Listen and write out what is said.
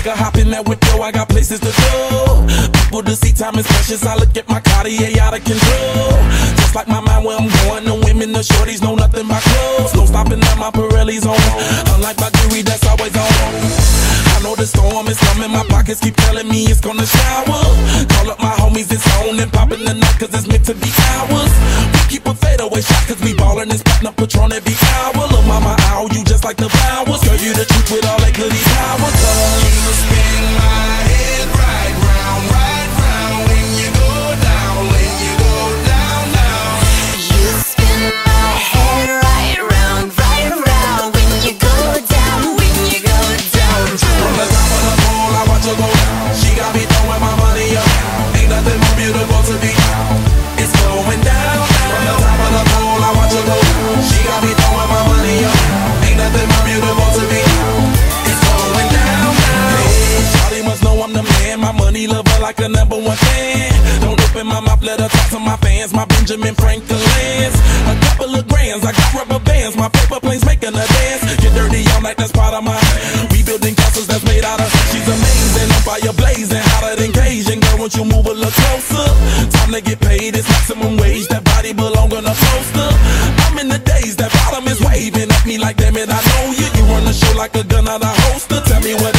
Take a hop in that whip, yo, I got places to go. People to see, time is precious. I look at my Cartier out of control. Just like my mind where I'm going, the women, the shorties know nothing but clothes. No stopping at my Pirelli's on. Unlike my jewelry, that's always on. I know the storm is coming, my pockets keep telling me it's gonna shower. Call up my homies, it's on and popping the night, cause it's meant to be ours. We keep a fadeaway shot, cause we ballin' and spotting up Patron every hour. Look, mama, ow, you just like the flowers. Girl, you the truth with all that goody power. You spin my head right round when you go down, when you go down, down. You spin my head right round when you go down, when you go down. From the top of the pole, I watch her go down. She got me throwing my money up. Ain't nothing more beautiful to be. It's going down, down. From the top of the pole, I watch her go down. She got me throwing my money up. Ain't nothing more beautiful to be. It's going down, down. Hey, Shawty must know I'm the man. My money lover like a #1 fan. Don't open my mouth, let her talk to my fans. My Benjamin Franklin's. A couple of grands, I got rubber bands. My paper planes making a dance. Get dirty all night, that's part of my. We building castles that's made out of. She's amazing, on fire blazing, hotter than Cajun. Girl, won't you move a little closer? Time to get paid, it's maximum wage. That body belong on a poster. I'm in the days, that bottom is waving at me like, damn it, I know you. You run the show like a gun out of holster. Tell me what